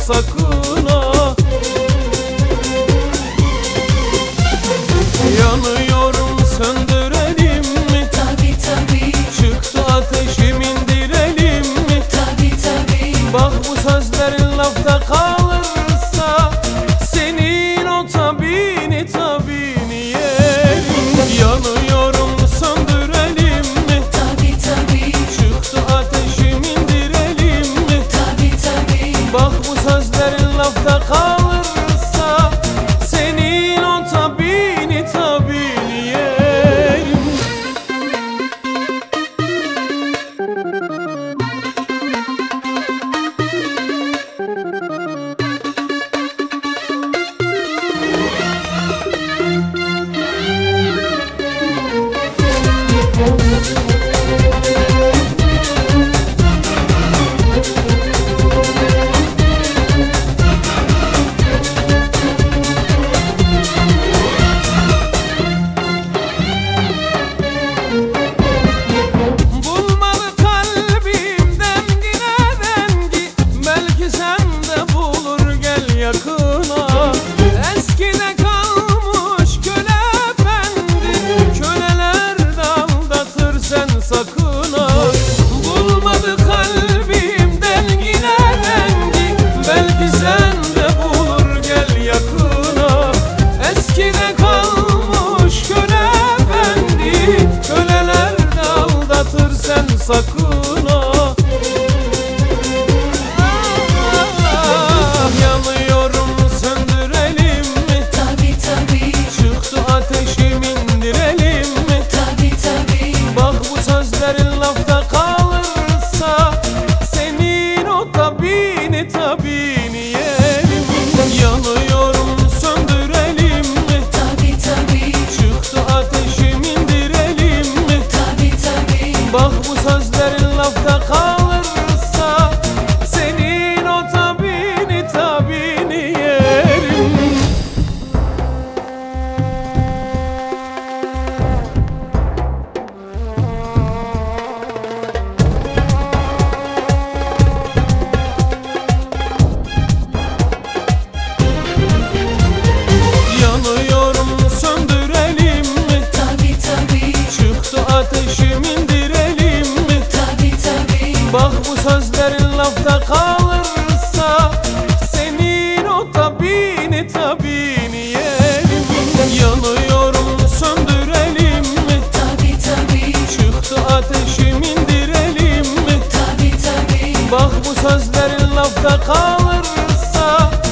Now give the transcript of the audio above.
sakın ha. Yanıyorum, söndürelim mi? Tabii tabii, Çıktı ateşim, indirelim mi? tabii tabii. Bak bu sözlerin lafta kalırsa senin o tabini yerim. Yanıyorum, söndürelim mi? Tabii tabii, Çıktı ateşim, indirelim mi? tabii tabii. Bak bu sözlerin lafta kalırsa senin o tabini yerim. Bulmalı kalbim dengine dengi, belki sen de bulur, gel yakına. Eskide kalmış köle efendi, köleler de aldatır, sen sakın ha. Bulmalı kalbim dengine dengi, belki sen de bulur, gel yakına. Eskide kalmış köle efendi, köleler de aldatır, sen sakın ha. Yanıyorum, söndürelim mi? Tabii tabii, Çıktı ateşim, indirelim mi? tabii tabii. Bak bu sözlerin lafta kalırsa senin o tabini yerim. Yanıyorum, söndürelim mi? Tabii tabii, Çıktı ateşim, indirelim mi? tabii tabii. Bak bu sözlerin lafta kalırsa senin o tabini yerim. Yanıyorum, söndürelim mi? Tabii tabii, Çıktı ateşim, indirelim mi? tabii tabii. Bak bu sözlerin lafta kalırsa senin o tabini yerim. Yanıyorum, söndürelim mi? Tabii tabii, Çıktı ateşim, indirelim mi? tabii tabii. Bak bu sözlerin lafta kalırsa